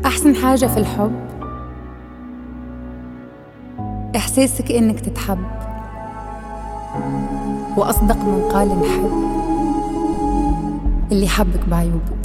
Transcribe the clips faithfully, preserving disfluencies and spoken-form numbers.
أحسن حاجة في الحب إحساسك إنك تتحب، وأصدق من قال نحب اللي حبك بعيوبك.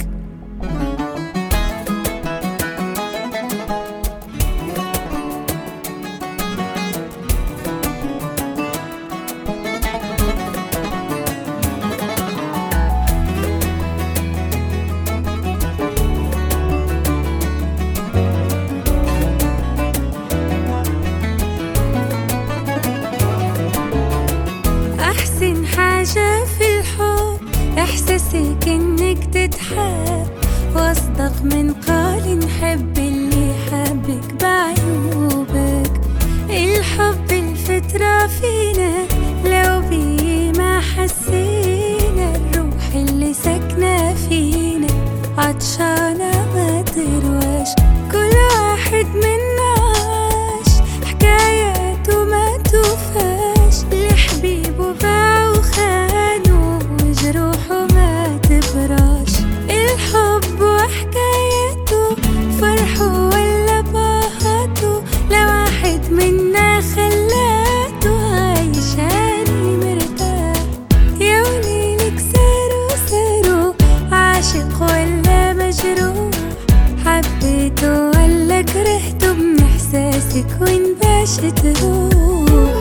أحسن حاجة في الحب إحساسك إنك تتحب، وأصدق من قال نحب اللي حبك بعيوبك. الحب الفطرة فينا لو بيه ما حسينا، الروح اللي ساكنة فينا عطشانة ما ترواش. كل واحد منا عاش حكاياته ما توفاش، لحبيبه باع وخانه وجروحه ما تبراش. الحب وحكايته فرحه ولا باهته، لواحد منا خلاته عايشاني مرتاح. يا وليلك ساروا ساروا عاشق ولا مجروح، حبيته ولا كرهته من إحساسك وين باش تروح.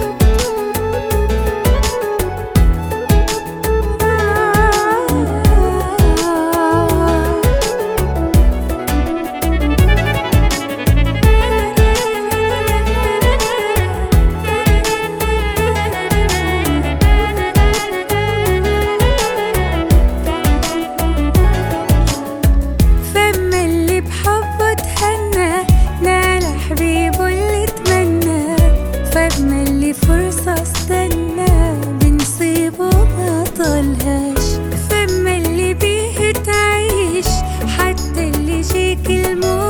فما اللي فرصة استنى بنصيبه ما طلهاش، فما اللي بيه تعيش حتى اللي جيك الموت